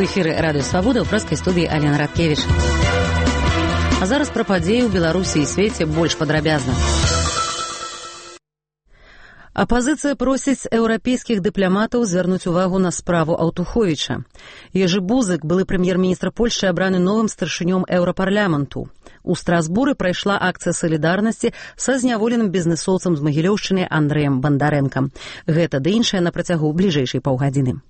эфіры радыё Свабода, ў прэскай студыі Алена Радкевіч. А зараз пра падзеі ў Беларусі і свеце больш падрабязна. Апазіцыя просіць еўрапейскіх дыпламатаў звярнуць увагу на справу Аўтуховіча. Ежы Бузык, былы прэм'ер-міністр Польшчы, абраны новым старшынём еўрапарламенту. У Страсбуры прайшла акцыя салідарнасці са зняволеным бізнэсоўцам з Магілёўшчыны Андрэем Бандарэнкам. Гэта ды іншае на працягу бліжэйшай паўгадзіны.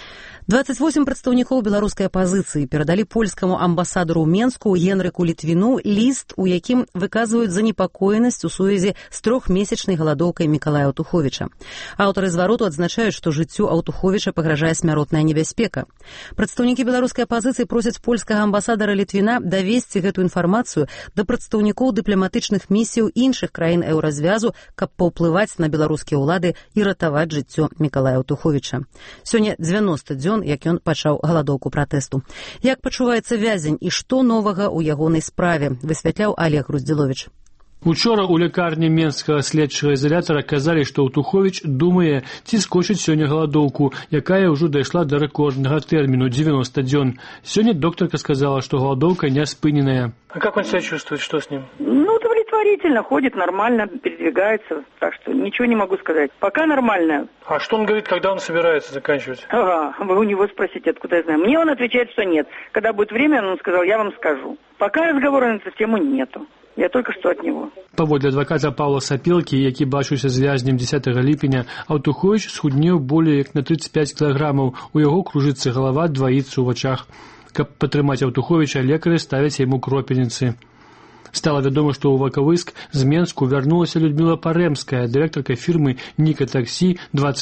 28 прадстаўнікоў беларускай апазіцыі перадалі польскаму амбасадару ў Менску Генрыку Літвіну ліст, у якім выказваюць занепакоенасць у сувязі з 3-месячнай галадоўкай Мікалая Аўтуховіча. Аўтары звароту адзначаюць, што жыццю Аўтуховіча пагражае смяротная небяспека. Прадстаўнікі беларускай апазіцыі просяць польскага амбасадара Літвіна давесці гэту інфармацыю да прадстаўнікоў дыпламатычных місіяў іншых краін еўразвязу, каб паўплываць на беларускія ўлады і ратаваць жыццё Мікалая Аўтуховіча. Сёння 90 дзён, як ён пачаў галадоўку пратэсту. Як пачуваецца вязень і што новага ў ягонай справе, высвятляў Олег Груздзіловіч. Учора ў лякарні Менскага следчага ізалятара казалі, што Аўтуховіч думае, ці скончыць сёння галадоўку, якая ўжо дайшла да рэкорднага тэрміну 90 дзён. Сёння доктарка сказала, што галадоўка не спыненая. А как он себя чувствует? Что с ним? Удовлетворительно, ходит нормально, передвигается, так что ничего не могу сказать. Пока нормально. А что он говорит, когда он собирается заканчивать? Ага, вы у него спросите, откуда я знаю. Мне он отвечает, что нет. Когда будет время, он сказал, я вам скажу. Пока разговора на эту тему нету. Я только что от него. Паводле адваката Паўла Сапелкі, які бачыўся з вязнем 10 ліпеня, Аўтуховіч схуднеў болей як на 35 кілаграмаў. У яго кружыцца галава, дваіцца ў вачах. Каб падтрымаць Аўтуховіча, лекары ставяць яму кропельніцы. Стала вядома, што ў Вакавыск з Менску вярнулася Людміла Парэмская, дырэктарка фірмы «Ніка Таксі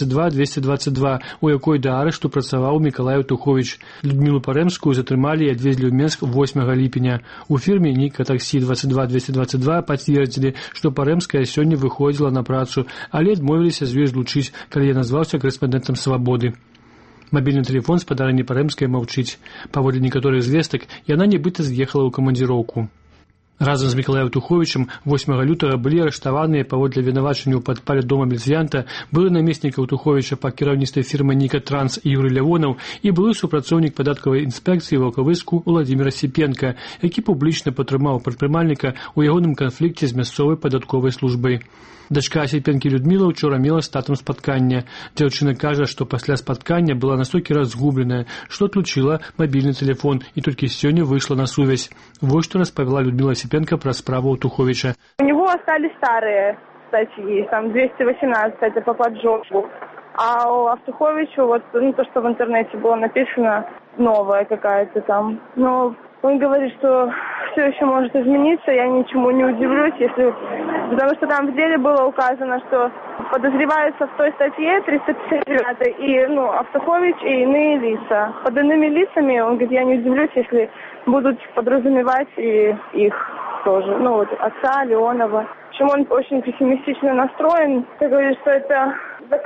22-222», у якой да арышту працаваў Мікалай Аўтуховіч. Людмілу Парэмскую затрымалі і адвезлі ў Менск 8 ліпеня. У фірме «Ніка Таксі 22-222» пацвердзілі, што Парэмская сёння выходзіла на працу, але адмовіліся з ёй злучыць, калі я назваўся карэспандэнтам «Свабоды». Мабільны тэлефон спадарні Парэмскай маўчыць. Паводле некаторых звестак, яна нібыта з'ехала ў камандзіроўку. Разам з Мікалаем Аўтуховічам 8 лютага былі арыштаваныя паводле вінавачання ў падпале дома міліцыянта былы намеснік Аўтуховіча па кіраўніцтве фірмы «Ніка Транс» Юрый Лявонаў і былы супрацоўнік падаткавай інспекцыі Ваўкавыску Уладзімір Асіпенка, які публічна падтрымаў прадпрымальніка ў ягоным канфлікце з мясцовай падатковай службай. Дачка Асіпенкі Людміла учора мела статум спаткання. Дзяўчына кажа, што пасля спаткання была настолькі разгубленая, што адлучыла мабільны тэлефон і толькі сёння выйшла на сувязь. Вось што распавяла Людмила Асіпенка пра справу Аўтуховіча. У него остались старые статьи, там 218, это по поджогу. А у Аўтуховича, вот, то, что в интернете было написано, новая какая-то там. Но он говорит, что все еще может измениться, я ничему не удивлюсь, потому что там в деле было указано, что подозреваются в той статье 359 и Автухович и иные лица. Под иными лицами, он говорит, я не удивлюсь, если будут подразумевать и их тоже, отца Леонова. Причем он очень пессимистично настроен, ты говоришь, что это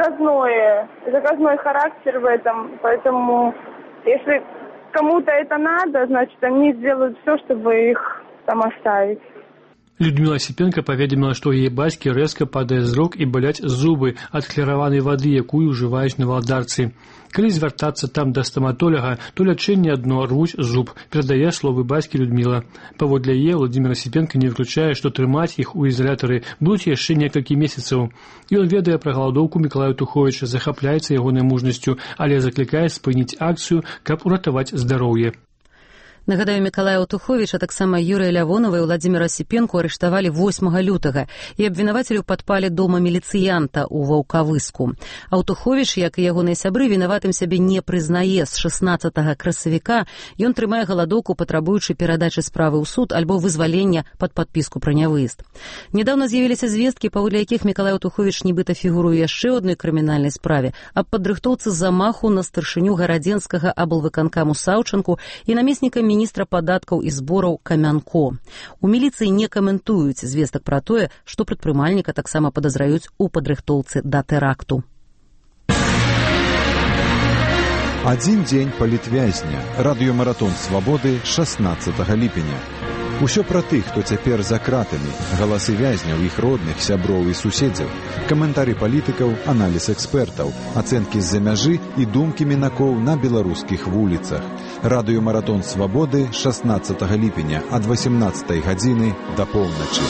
заказной характер в этом, поэтому если кому-то это надо, значит, они сделают все, чтобы их там оставить. Людмила Асіпенка паведаміла, што ў яе бацькі рэзка падае зрок і баляць зубы ад хлараванай вады, якую ўжываюць на валадарцы. Калі звяртацца там да стаматолага, то лячэнне адно рвуць зуб, перадае словы бацькі Людміла. Паводле яе Уладзімір Асіпенка не выключае, што трымаць іх у ізалятары будуць яшчэ некалькі месяцаў. Ён ведае пра галадоўку Мікалая Аўтуховіча, захапляецца ягонай мужнасцю, але заклікае спыніць акцыю, каб уратаваць здароўе. Нагадаю, Мікалая Аўтуховіча, таксама Юрыя Лявонава і Уладзіміра Асіпенку арыштавалі 8 лютага і абвінавацілі ў падпале дома міліцыянта ў Ваўкавыску. Аўтуховіч, як і ягоныя сябры, вінаватым сябе не прызнае. З 16 красавіка ён трымае галадоўку, патрабуючы перадачы справы ў суд альбо вызвалення пад падпіску пра нявыезд. Нядаўна з'явіліся звесткі, паводле якіх Мікалай Аўтуховіч нібыта фігуруе яшчэ адной крымінальнай справе аб падрыхтоўцы замаху на старшыню гарадзенскага аблвыканкаму Саўчанку і намесніка міністра падаткаў і збораў Камянко. У міліцыі не каментуюць звестак пра тое, што прадпрымальніка таксама падазраюць у падрыхтоўцы да тэракту. Адзін дзень палітвязня. Радыёмаратон Свабоды 16 ліпеня. Усё пра тых, хто цяпер за кратамі, галасы вязняў, іх родных, сяброў і суседзяў, каментары палітыкаў, аналіз экспертаў, ацэнкі з-за мяжы і думкі мінакоў на беларускіх вуліцах. Радыёмаратон Свабоды 16 ліпеня ад 18 гадзіны да поўначы.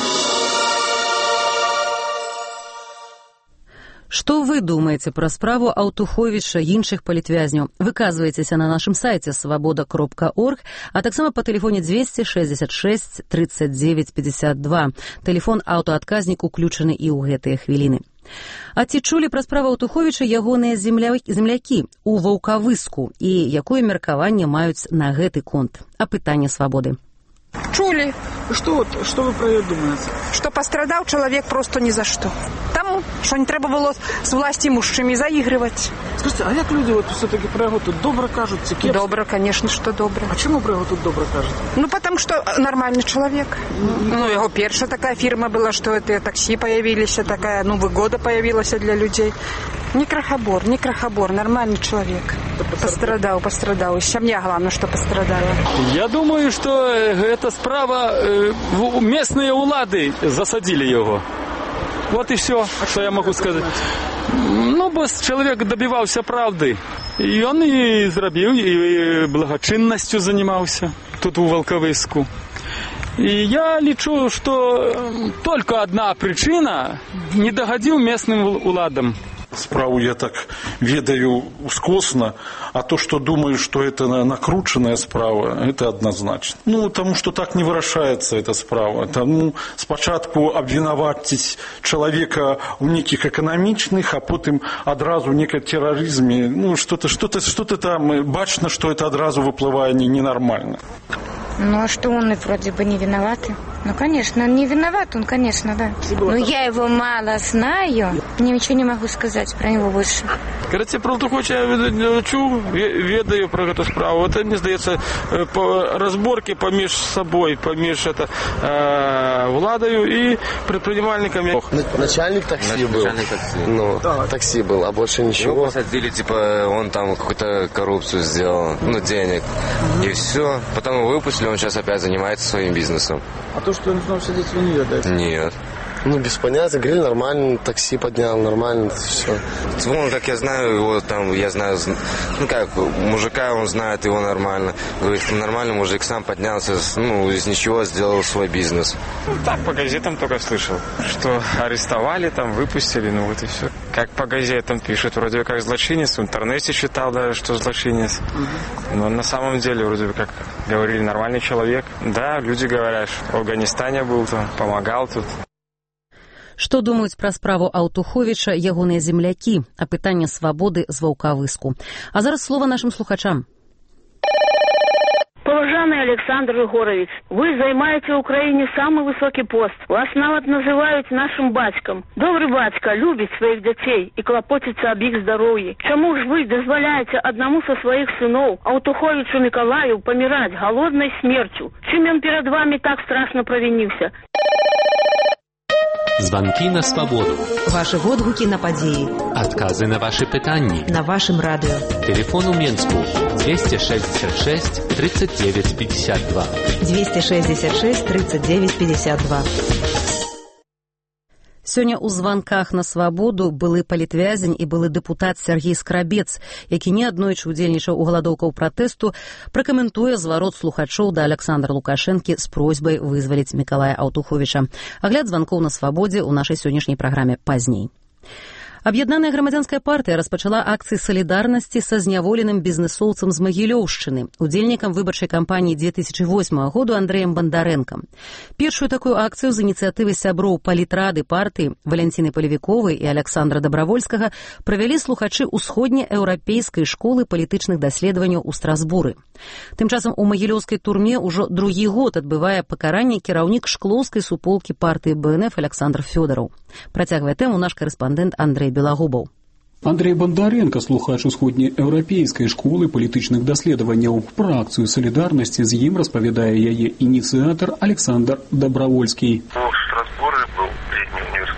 Што вы думаеце пра справу Аўтуховіча і іншых палітвязняў? Выказвайцеся на нашым сайце свабода.орг, а таксама па тэлефоне 266 39 52. Тэлефон аўтаадказнік уключаны і ў гэтыя хвіліны. А ці чулі пра справу Аўтуховіча ягоныя землякі ў Ваўкавыску і якое меркаванне маюць на гэты конт? Апытанне Свабоды. Чули. Что вы про это думаете? Что пострадал человек просто ни за что. Тому, что не треба было с властимущими заигрывать. Скажите, а як люди все-таки про его тут добро кажут? Добро, конечно, что добро. А чему про его тут добро кажут? Ну, потому что нормальный человек. Ну, его первая такая фирма была, что это такси появились, такая, выгода появилась для людей. Не крахобор, нормальный человек. Пострадал. И семья, главное, что пострадала. Я думаю, что эта справа, местные улады засадили его. Вот и все, что я могу сказать. Бо человек добивался правды. И он и зробил, и благочинностью занимался тут у Волковыску. И я лечу, что только одна причина – не догодил местным уладам. Справу я так ведаю ускосно, а то, что думаю, что это накрученная справа, это однозначно. Потому что так не вырашается эта справа. Тому спочатку обвинуватить человека у неких экономичных, а потом одразу в неком терроризме. Что-то там бачно, что это одразу выплывает ненормально. А что он вроде бы не виноват? Конечно, он не виноват, он, конечно, да. Но я его мало знаю, ничего не могу сказать про него больше. Короче, про Аўтуховіча я чув, ведаю про эту справу. Это, мне здається, по разборке поміж собой, поміж владою и предпринимальниками. Начальник такси был. Такси был, а больше ничего. Его посадили, он там какую-то коррупцию сделал, денег. И все. Потом его выпустили, он сейчас опять занимается своим бизнесом. А то, что он должен сидеть, вы не ведаете? Нет. Без понятия, говорили, нормально, такси поднял, нормально, все. Как я знаю его, я знаю, мужика, он знает его нормально. Говорит, нормальный мужик сам поднялся, из ничего сделал свой бизнес. Так, по газетам только слышал, что арестовали, выпустили, вот и все. Как по газетам пишут, вроде как злочинец, в интернете читал, да, что злочинец. Но на самом деле, вроде бы, как говорили, нормальный человек. Да, люди говорят, в Афганистане был, помогал тут. Што думаюць пра справу Аўтуховіча ягоныя землякі? Апытанне Свабоды з Ваўкавыску. А зараз слова нашим слухачам. Поважаний Олександр Егорович, ви займаєте в Україні самий високий пост. Вас навіть називають нашим батьком. Добрий батько любить своїх дітей і клопотиться об їх здоров'ї. Чому ж ви дозволяєте одному со своїх синов, Аўтуховичу Миколаю, помирать голодной смертью? Чим він перед вами так страшно провинився? Звонки на свободу. Ваши водгуки на події. Отказы на ваши питания. На вашем радио. Телефон у Минску 266 39 52. 266 39 52. Сёння ў званках на свабоду былы палітвязень і былы дэпутат Сергей Скрабец, які неаднойчы ўдзельнічаў у галадоўкаў пратэсту, пракаментуе зварот слухачоў да Александра Лукашэнкі з просьбай вызваліць Мікалая Аўтуховіча. Агляд званкоў на свабодзе ў нашай сённяшняй праграме пазней. Аб'яднаная грамадзянская партыя распачала акцыі салідарнасці са зняволеным бізнэсоўцам з Магілёўшчыны, удзельнікам выбарчай кампаніі 2008 году Андрэем Бандарэнкам. Першую такую акцыю з ініцыятывы сяброў палітрады партыі Валянціны Палевіковай і Александра Дабравольскага правялі слухачы ўсходнееўрапейскай школы палітычных даследаванняў у Страсбуры. Тым часам у магілёўскай турме ўжо другі год адбывае пакаранне кіраўнік шклоўскай суполкі партыі БНФ Александр Фёдараў. Працягвае тэму наш карэспандэнт Андрэй Белагубаў. Андрей Бандаренко, слухач усходнееўрапейскай школы палітычных даследаванняў. Пра акцыю салідарнасці з ім распавядае яе ініцыятар Александр Дабравольскі. У Страсбуры был летний университет демократии.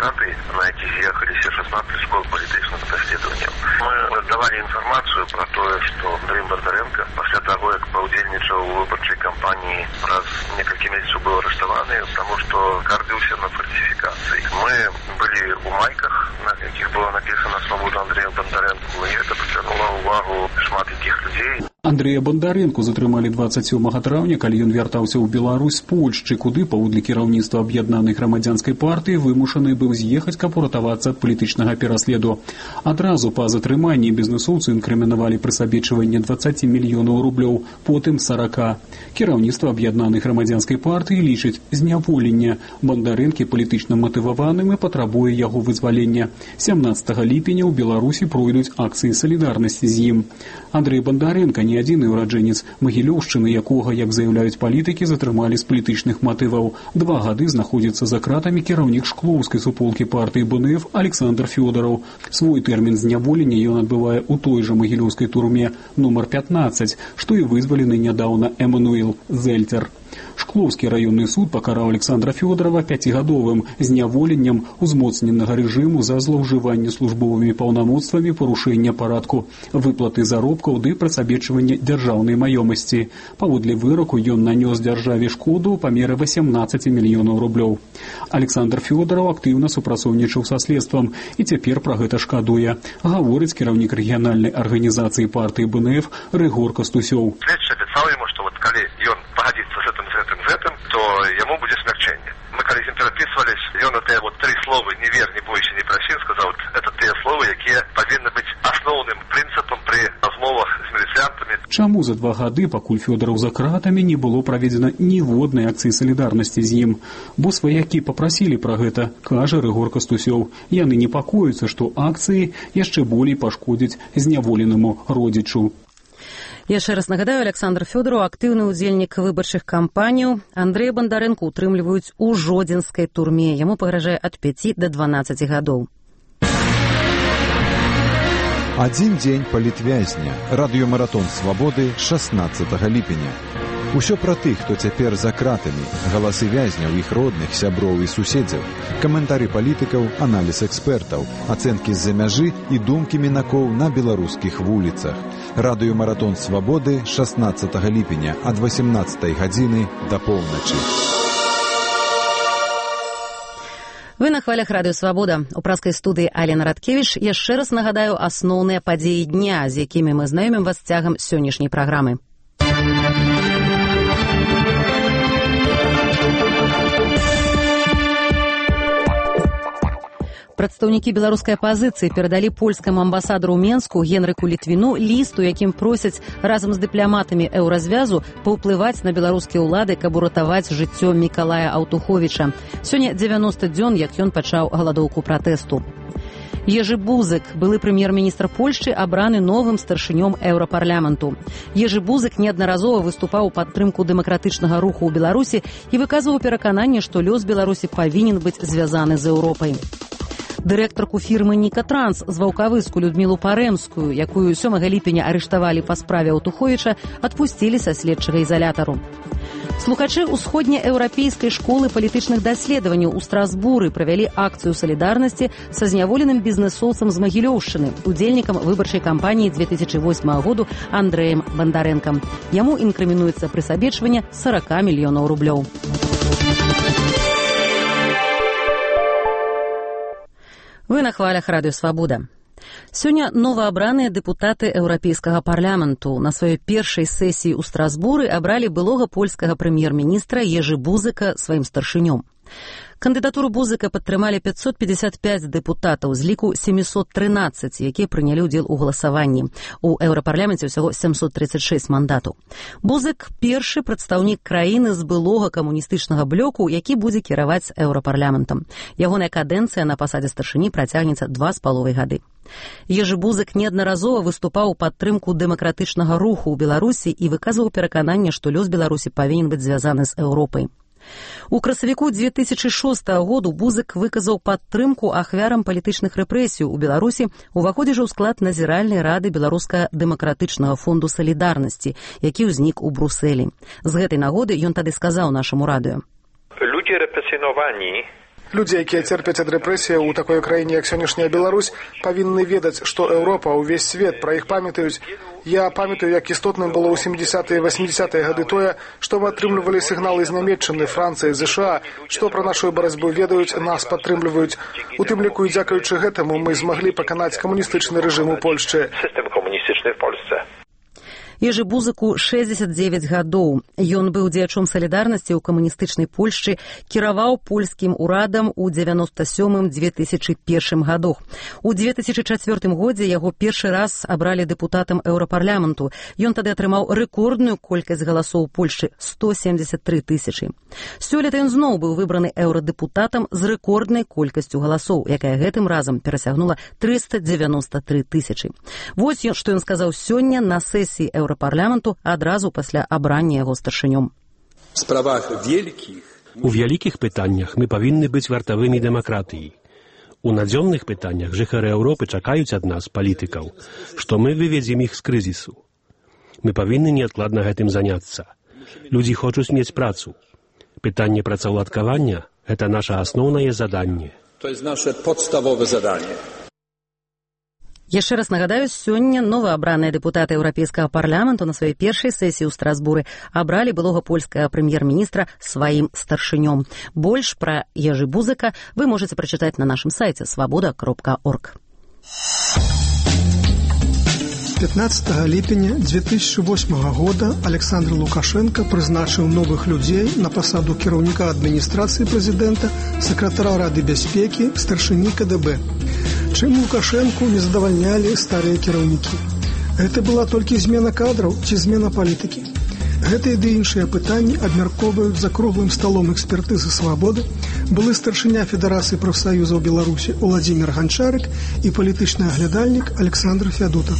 демократы на эти съехали все 16 школ политических даследований. Мы давали информацию про то, что Андрей Бондаренко после того, как поудельничал в выборчей кампании, раз несколько месяцев был арестован, потому что гордился на фальсификации. Мы были у майках, на яких было написано «Свобода Андрея Бондаренко», и это притянуло увагу шмат этих людей. Андрэя Бандарэнку затрымалі 27 траўня, калі ён вяртаўся ў Беларусь з Польшчы, куды паводле кіраўніцтва аб'яднанай грамадзянскай партыі вымушаны быў з'ехаць, каб уратавацца ад палітычнага пераследу. Адразу па затрыманні бізнэсоўцы інкрымінавалі прысабечванне 20 мільёнаў рублёў, потым 40. Кіраўніцтва аб'яднанай грамадзянскай партыі лічыць зняволенне Бандарэнкі палітычна матываваным і патрабуе яго вызвалення. 17 ліпеня ў Беларусі пройдуць акцыі салідарнасці з ім. Андрэй Бандарэнка не адзіны ўраджэнец Магілёўшчыны, якога, як заяўляюць палітыкі, затрымалі з палітычных матываў. 2 гады знаходзіцца за кратамі кіраўнік шклоўскай суполкі партыі БНФ Александр Фёдораў. Свой тэрмін зняволення ён адбывае ў той жа магілёўскай турме нумар 15, што і вызвалены нядаўна Эммануэл Зельцер. Шклоўскі раённы суд пакараў Александра Фёдорова 5гадовым зняволеннем узмоцненага рэжыму за злоўжыванне службовымі паўнамоцтвамі, парушэння парадку, выплаты заробкаў ды прасабечвання дзяржаўнай маёмасці. Паводле выраку ён нанёс дзяржаве шкоду ў памеры 18 мільёнаў рублёў. Александр Фёдораў актыўна супрацоўнічаў са следствам і цяпер пра гэта шкадуе, гаворыць кіраўнік рэгіянальнай арганізацыі партыі БНФ Рыгор Кастусёў. Следчы абяцаў яму, што вот калі ён пагадзіцца з гэтым, то яму будзе смягчэнне. Мы калі з ім перапісвались, ён это вот 3 словы «не вер, не бойся, не проси», сказал, вот это те словы, якія павінны быць асноўным прынцыпам пры размовах з міліцыянтамі. Чаму за 2 гады, пакуль Фёдораў за кратамі, не было праведзена ніводнай акцыі салідарнасці з ім? Бо сваякі папрасілі пра гэта, кажа Рыгор Кастусёў. Яны непакояцца, што акцыі яшчэ болей пашкодзяць зняволенаму родзічу. Яшчэ раз нагадаю, Александр Фёдораў, актыўны ўдзельнік выбарчых кампаній. Андрэя Бандарэнку утрымліваюць у жодзінскай турме. Яму пагражае ад 5 до 12 гадоў. Адзін дзень палітвязня. Радыёмаратон свабоды 16 ліпеня. Усё пра тых, хто цяпер за кратамі, галасы вязняў, іх родных, сяброў і суседзяў, каментары палітыкаў, аналіз экспертаў, ацэнкі з-за мяжы і думкі мінакоў на беларускіх вуліцах. Радыёмаратон свабоды 16 ліпеня ад 18 гадзіны да поўначы. Вы на хвалях Радыё Свабода. У праскай студыі Алена Радкевіч. Яшчэ раз нагадаю асноўныя падзеі дня, з якімі мы знаёмім вас цягам сённяшняй праграмы. Прадстаўнікі беларускай апазіцыі перадалі польскаму амбасадару ў Менску Генрыку Літвіну ліст, у якім просяць разам з дыпламатамі еўразвязу паўплываць на беларускія ўлады, каб уратаваць жыццё Мікалая Аўтуховіча. Сёння 90 дзён, як ён пачаў галадоўку пратэсту. Ежы Бузык, былы прэм'ер-міністр Польшчы, абраны новым старшынём еўрапарламенту. Ежы Бузык неаднаразова выступаў у падтрымку дэмакратычнага руху ў Беларусі і выказваў перакананне, што лёс Беларусі павінен быць звязаны з Еўропай. Дырэктарку фірмы «Нікатранс» з Ваўкавыску Людмілу Парэмскую, якую 7 ліпеня арыштавалі па справе Аўтуховіча, адпусцілі са следчага ізалятару. Слухачы усходнееўрапейскай школы палітычных даследаванняў у Страсбуры правялі акцыю салідарнасці са зняволеным бізнэсоўцам з Магілёўшчыны, удзельнікам выбарчай кампаніі 2008 году Андрэем Бандарэнкам. Яму інкрымінуецца прысабечванне 40 мільёнаў рублёў. Вы на хвалях Радыё Свабода. Сёння новаабраныя дэпутаты Еўрапейскага парламенту на сваёй першай сесіі ў Страсбуры абралі былога польскага прэм'ер-міністра Ежы Бузыка сваім старшынём. Кандыдатуру Бузыка падтрымалі 555 дэпутатаў з ліку 713, якія прынялі ўдзел у галасаванні. У еўрапарламенце ўсяго 736 мандатаў. Бузык – першы прадстаўнік краіны з былога камуністычнага блоку, які будзе кіраваць еўрапарламентам. Ягоная кадэнцыя на пасадзе старшыні працягнецца 2,5 гады. Ежы Бузык неаднаразова выступаў у падтрымку дэмакратычнага руху ў Беларусі і выказваў перакананне, што лёс Беларусі павінен быць звязаны з Еўропай. У красавіку 2006 году Бузык выказаў падтрымку ахвярам палітычных рэпрэсій у Беларусі, уваходзячы ў склад назіральнай рады Беларуска-дэмакратычнага фонду салідарнасці, які ўзнік у Брусэлі. З гэтай нагоды ён тады сказаў нашаму радыё. Ludzie represjonowani Людзі, якія церпяць ад рэпрэсіяў у такой краіне, як сённяшняя Беларусь, павінны ведаць, што Еўропа, увесь свет пра іх памятаюць. Я памятаю, як істотным было ў 70-е і 80-е гады тое, што мы атрымлівалі сігналы з Нямецчыны, Францыі, ЗША, што пра нашу барацьбу ведаюць, нас падтрымліваюць. У тым ліку і дзякуючы гэтаму мы змаглі паканаць камуністычны рэжым у Польшчы. Сістэм камуністычны в Польшчы. Ежы Бузыку 69 гадоў. Ён быў дзеячом салідарнасці ў камуністычнай Польшчы, кіраваў польскім урадам у 97-2001 гадах. У 2004 годзе яго першы раз абралі дэпутатам Еўрапарламенту. Ён тады атрымаў рэкордную колькасць галасоў Польшчы – 173 тысячы. Сёлета ён зноў быў выбраны еўрадэпутатам з рэкорднай колькасцю галасоў, якая гэтым разам перасягнула 393 тысячы. Вось што ён сказаў сёння на сесіі Еўрапарламенту адразу пасля абрання яго старшынём. У вялікіх пытаннях мы павінны быць вартавымі дэмакратыі. У надзённых пытаннях жыхары Еўропы чакаюць ад нас, палітыкаў, што мы выведзем іх з крызісу. Мы павінны неадкладна гэтым заняцца. Людзі хочуць мець працу. Пытанне працаўладкавання – гэта наша асноўнае заданне. To jest nasze podstawowe zadanie. Яшчэ раз нагадаю, сёння новаабраныя дэпутаты Еўрапейскага парламенту на сваёй першай сесіі ў Страсбуры абралі былога польскага прэм'ер-міністра сваім старшынём. Больш пра Ежы Бузыка вы можаце прачытаць на нашым сайце свабода.орг. 15 ліпеня 2008 года Александр Лукашенко прызначыў новых людзей на пасаду кіраўніка адміністрацыі прэзідэнта, сакратара Рады бяспекі, старшыні КДБ. Чым Лукашенку не задавальнялі старыя кіраўнікі? Гэта была толькі змена кадраў ці змена палітыкі? Гэтыя ды іншыя пытанні абмяркоўваюць за круглым сталом экспертызы «Свабоды» былы старшыня Федэрацыі прафсаюзаў Беларусі Уладзімір Ганчарык і палітычны аглядальнік Александр Фядутов.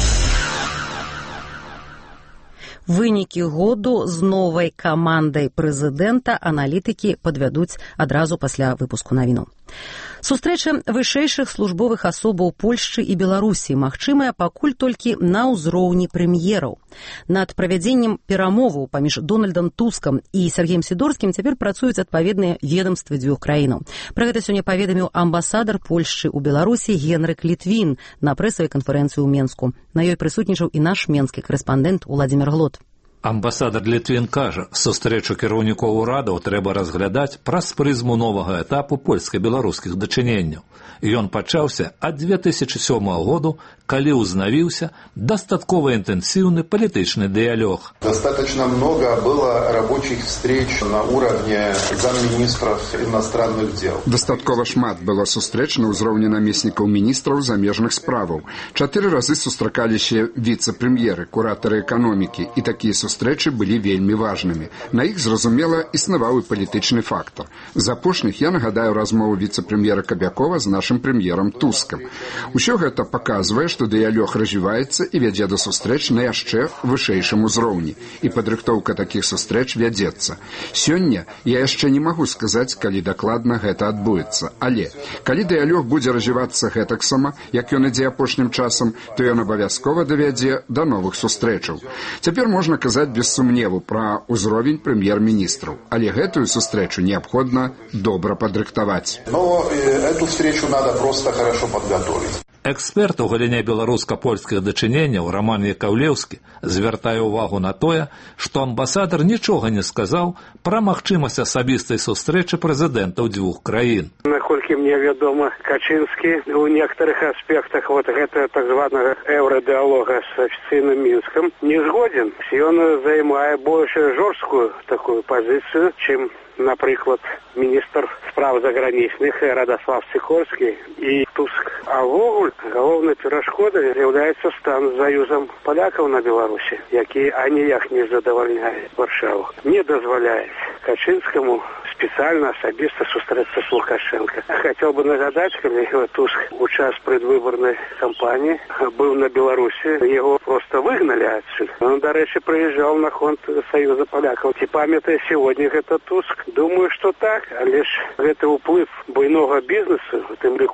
Вынікі году з новай камандай прэзідэнта аналітыкі падвядуць адразу пасля выпуску навінаў. Сустрэча вышэйшых службовых асобаў Польшчы і Беларусі магчымая пакуль толькі на ўзроўні прэм'ераў. Над правядзеннем перамоваў паміж Дональдам Тускам і Сергеем Сідорскім цяпер працуюць адпаведныя ведамствы дзвюх краінаў. Пра гэта сёння паведаміў амбасадар Польшчы ў Беларусі Генрык Літвін на прэсавай канферэнцыі ў Менску. На ёй прысутнічаў і наш менскі корэспандэнт Уладзімір Глот. Амбасадар Літвін кажа, сустрэчу кіраўнікоў урадаў трэба разглядаць праз прызму новага этапу польска-беларускіх дачыненняў. Ён пачаўся ад 2007 году, калі ўзнавіўся дастаткова інтэнсіўны палітычны дыялог. Достаточно много было рабочих встреч на уровне замминистров иностранных дел. Дастаткова шмат было сустрэч на ўзроўні намеснікаў міністраў замежных справаў. 4 разы сустракаліся віцэ-прэм'еры, куратары эканомікі, і такія сустрэчы былі вельмі важнымі. На іх, зразумела, існаваў і палітычны фактор. З апошніх я нагадаю размову віцэ-прэм'ера Кабякова з нашым прэм'ерам Тускам. Усё гэта паказвае, што дыялог развіваецца і вядзе да сустрэч на яшчэ вышэйшым узроўні. І падрыхтоўка такіх сустрэч вядзецца. Сёння я яшчэ не магу сказаць, калі дакладна гэта адбудзецца. Але, калі дыялог будзе развівацца гэтаксама, як ён ідзе апошнім часам, то ён абавязкова давядзе да новых сустрэчаў. Цяпер можна казаць без сумневу пра ўзровень прэм'ер-міністраў. Але гэтую сустрэчу неабходна добра падрыхтаваць. Но эту встречу надо просто хорошо подготовить. Эксперт у галіне беларуска-польскіх дачыненняў Роман Якаўлеўскі звяртае ўвагу на тое, што амбасадар нічога не сказаў пра магчымасць асабістай сустрэчы прэзідэнтаў дзвюх краін. Наколькі мне вядома, Качынскі у некаторых аспектах вот гэта так званага еўрадыалога з афіцыйным Мінскам не згоден. Ён займае больш жорсткую такую пазіцыю, чым, напрыклад, міністр справ загранічных Радослав Сікорскі і Туск. А вогуле галоўнай перашкодай з'яўляецца стан з заюзам палякаў на Беларусі, які аніяк не задавальняе Варшаву. Не дазваляе Качынскаму специально асабіста сустрэцца з Лукашенко. Хотел бы нагадать, калі Туск у час предвыборной кампании был на Беларуси, его просто выгнали отсюда. Он, до речи, приезжал на фонд Союза поляков. Ці памятае сегодня это Туск? Думаю, что так, але ж гэта ўплыв буйнога бізнесу, у тым ліку і польскага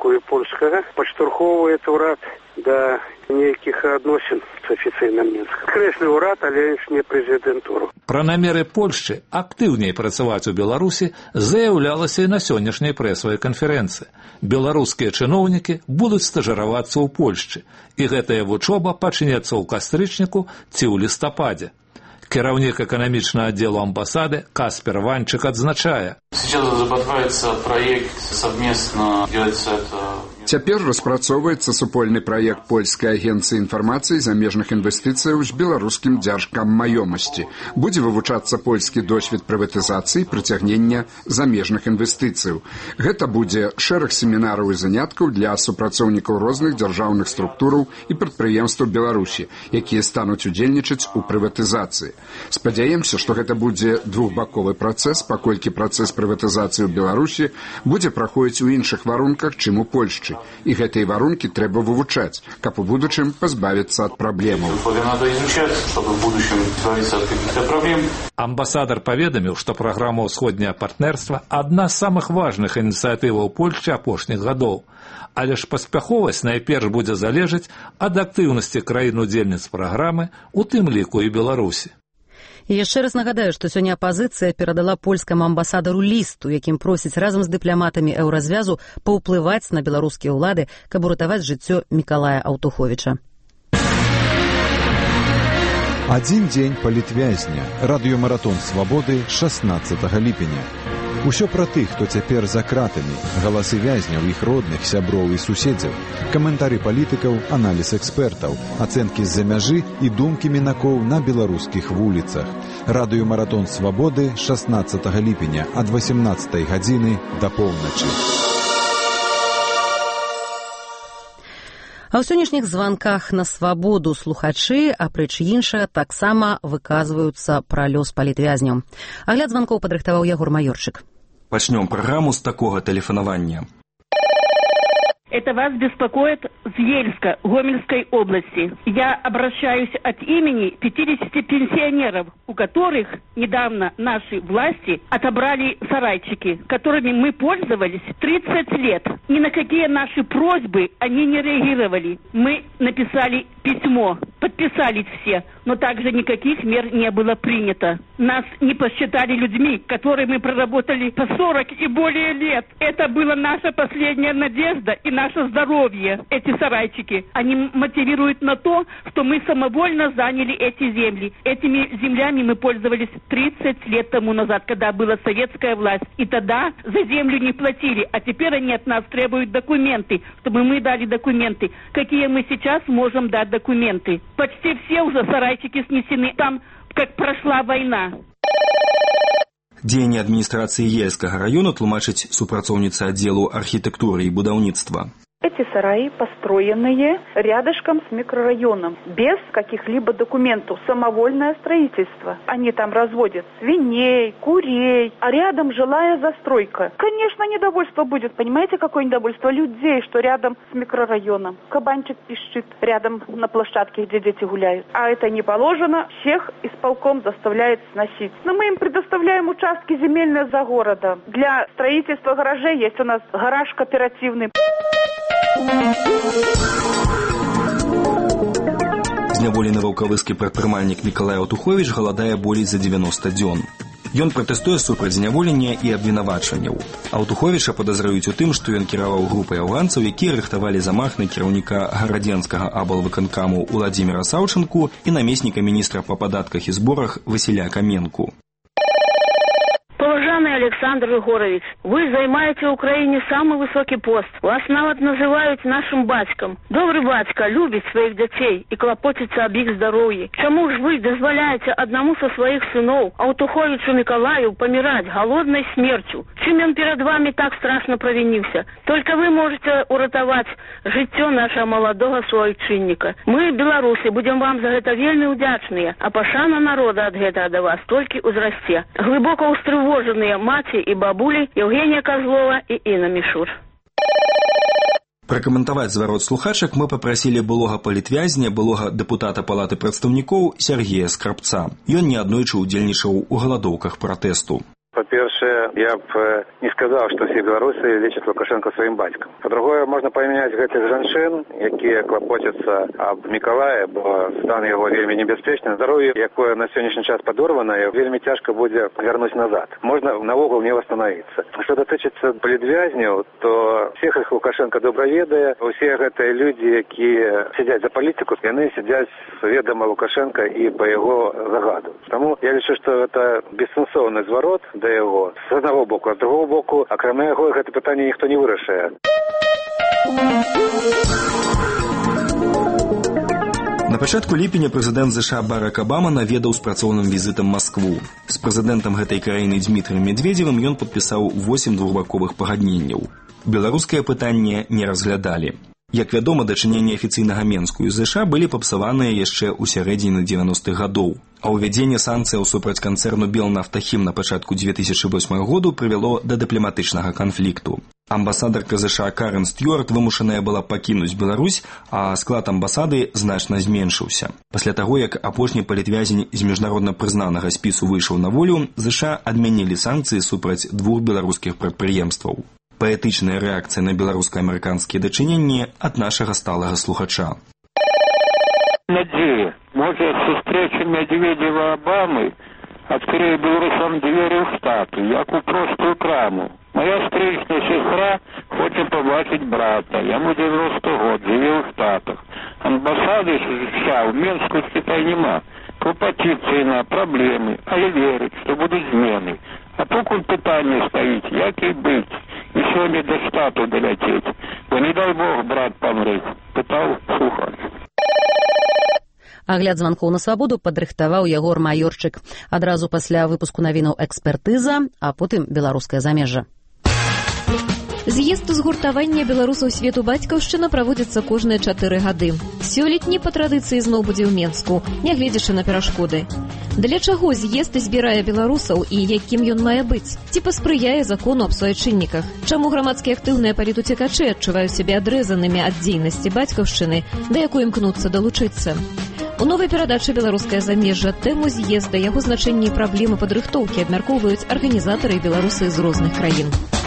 польскага падштурхоўвае ўрад да нейкіх адносін з афіцыйным Мінскам. Крэслі ўрад, але не прэзідэнтуру. Пра намеры Польшчы актыўней працаваць у Беларусі заяўлялася і на сённяшняй прэсавай канферэнцыі. Беларускія чыноўнікі будуць стажыравацца ў Польшчы, і гэтая вучоба пачнецца ў кастрычніку ці ў лістападзе. Кіраўнік эканамічнага аддзелу амбасады Каспер Ванчык адзначае. Сейчас разрабатывается проект совместно, делается это... Цяпер распрацоўваецца супольны праект польскай агенцыі інфармацыі замежных інвестыцыяў з беларускім дзяржкам маёмасці. Будзе вывучацца польскі досвед прыватызацыі і прыцягнення замежных інвестыцыяў. Гэта будзе шэраг семінараў і заняткаў для супрацоўнікаў розных дзяржаўных структураў і прадпрыемстваў Беларусі, якія стануць удзельнічаць у прыватызацыі. Спадзяемся, што гэта будзе двухбаковы працэс, паколькі працэс прыватызацыі ў Беларусі будзе праходзіць у іншых варунках, чым у Польшчы. І гэтыя варункі трэба вывучаць, каб у будучым пазбавіцца ад праблемаў. Амбасадар паведаміў, што праграма ўсходняе партнерства адна з самых важных ініцыятываў Польшчы апошніх гадоў. Але ж паспяховасць найперш будзе залежаць ад актыўнасці краін-удзельніц праграмы, у тым ліку і Беларусі. І яшчэ раз нагадаю, што сёння апазіцыя перадала польскаму амбасадару ліст, у якім просіць разам з дыпламатамі еўразвязу паўплываць на беларускія ўлады, каб уратаваць жыццё Мікалая Аўтуховіча. Адзін дзень палітвязня. Радыёмаратон свабоды 16 ліпеня. Усё пра тых, хто цяпер за кратамі, галасы вязняў, іх родных, сяброў і суседзяў, каментары палітыкаў, аналіз экспертаў, ацэнкі з-за мяжы і думкі мінакоў на беларускіх вуліцах. Радыёмаратон свабоды 16 ліпеня ад 18 гадзіны да поўначы. А ў сённяшніх званках на свабоду слухачы, апроч іншага, таксама выказваюцца пра лёс палітвязняў. Агляд званкоў падрыхтаваў Ягор Маёрчык. Пачнём праграму з такога тэлефанавання. Это вас беспокоит с Ельска, Гомельской области. Я обращаюсь от имени 50 пенсионеров, у которых недавно наши власти отобрали сарайчики, которыми мы пользовались 30 лет. Ни на какие наши просьбы они не реагировали. Мы написали письмо, подписались все, но также никаких мер не было принято. Нас не посчитали людьми, которые мы проработали по 40 и более лет. Это была наша последняя надежда и наше здоровье, эти сарайчики. Они мотивируют на то, что мы самовольно заняли эти земли. Этими землями мы пользовались 30 лет тому назад, когда была советская власть. И тогда за землю не платили, а теперь они от нас требуют документы, чтобы мы дали документы. Какие мы сейчас можем дать документы? Почти все уже сарайчики снесены там, как прошла война. Дзеянне адміністрацыі Ельскага раёну тлумачыць супрацоўніца аддзелу архітэктуры і будаўніцтва. Эти сараи построенные рядышком с микрорайоном, без каких-либо документов, самовольное строительство. Они там разводят свиней, курей, а рядом жилая застройка. Конечно, недовольство будет, понимаете, какое недовольство людей, что рядом с микрорайоном. Кабанчик пищит рядом на площадке, где дети гуляют. А это не положено, всех исполком заставляет сносить. Но мы им предоставляем участки земельные за городом. Для строительства гаражей есть у нас гараж кооперативный. Зняволены ваўкавыскі прадпрымальнік Мікалай Аўтуховіч галадае болей за 90 дзён. Ён пратэстуе супраць зняволення і абвінавачванняў. Аўтуховіча падазраюць у тым, што ён кіраваў групай афганцаў, якія рыхтавалі замах на кіраўніка гарадзенскага аблвыканкаму Уладзіміра Саўчынку і намесніка міністра па падатках і зборах Васіля Каменку. Уважаемый Александр Егорович, вы займаете в Украине самый высокий пост. Вас нават называют нашим батьком. Добрый батька любит своих детей и клопотится об их здоровье. Чему ж вы дозволяете одному со своих сынов, Аўтуховичу Миколаю, помирать голодной смертью? Чем он перед вами так страшно провинился? Только вы можете уратовать жыццё нашего молодого суайчынніка. Мы, беларусы, будем вам за это вельмі удячныя, а пашана народа от гэтага до вас толькі узрасце. Глыбока устрывожаныя маці і бабулі Евгения Козлова і Інна Мішур. Пракаментаваць зварот слухачак мы папрасілі былога палітвязня, былога дэпутата Палаты прадстаўнікоў Сергея Скрабца. Ён неаднойчы ўдзельнічаў у галадоўках пратэсту. По-першае, я б не сказаў, што все беларусы лічаць Лукашенко сваім бацькам. Па-другое, можна памяняць гэтых жанчын, якія клапоцяцца аб Мікалае, бо стан яго вельмі небяспечны. Здароўе, якое на сённяшні час падорванае, вельмі цяжка будзе вярнуць назад. Можна навогул не восстановіцца. Што датычыцца палітвязняў, то всех іх Лукашенко добра ведае. Усе гэтыя людзі, якія сядзяць за палітыку, яны сядзяць ведама Лукашенко і па яго загаду. Таму я лічу, што гэта бессэнсоўны зварот да яго з аднаго боку, а з другого боку, акрамя яго гэта пытанне ніхто не вырашае. На пачатку ліпеня прэзідэнт ЗША Барак Абама наведаў з працоўным візітам Маскву. З прэзідэнтам гэтай краіны Дмітрыем Медведзевым ён падпісаў 8 двухбаковых пагадненняў. Беларускае пытанне не разглядалі. Як вядома, дачыненні афіцыйнага Менску і ЗША былі папсаваныя яшчэ ў сярэдзіне 90-х гадоў, а ўвядзенне санкцыяў супраць канцэрну Белнафтахім на пачатку 2008 году прывяло да дыпламатычнага канфлікту. Амбасадарка ЗША Карен Стюарт вымушаная была пакінуць Беларусь, а склад амбасады значна зменшыўся. Пасля таго, як апошні палітвязень з міжнародна прызнанага спісу выйшаў на волю, ЗША адмянілі санкцыі супраць 2 беларускіх прадпрыемстваў. Паэтычная рэакцыя на беларуска-амерыканскія дачыненні ад нашага сталага слухача. Надеюсь, может, встреча Медведева-Обамы открыє белорусам двері в Штати, як у просту краму. Моя стрічна сестра хоче побачити брата. Йому 90 год, живе в Штатах. Амбасади США в Мінську Китай нема. Клопотиться на проблеми, але вірить, що будуть зміни. А поки питання стоїть, як і бить. І сьогодні до Штату долетіть. Бо не дай Бог брат помре. Питав слухач. Агляд званкоў на свабоду падрыхтаваў Ягор Маёрчык. Адразу пасля выпуску навінаў экспертыза, а потым беларускае замежжа. З'езд згуртавання беларусаў свету бацькаўшчына праводзіцца кожныя 4 гады. Сёлетні па традыцыі зноў будзе ў Менску, нягледзячы на перашкоды. Для чаго з'езд збірае беларусаў і якім ён мае быць? Ці паспрыяе закону аб суайчынніках? Чаму грамадскія актыўныя палітуцекачы адчуваюць сябе адрэзанымі ад дзейнасці бацькаўшчыны, да якой імкнуцца далучыцца? У новай перадачы «Беларускае замежжа» тэму з'езда, яго значэнне і праблемы падрыхтоўкі абмяркоўваюць арганізатары і беларусы з розных краін.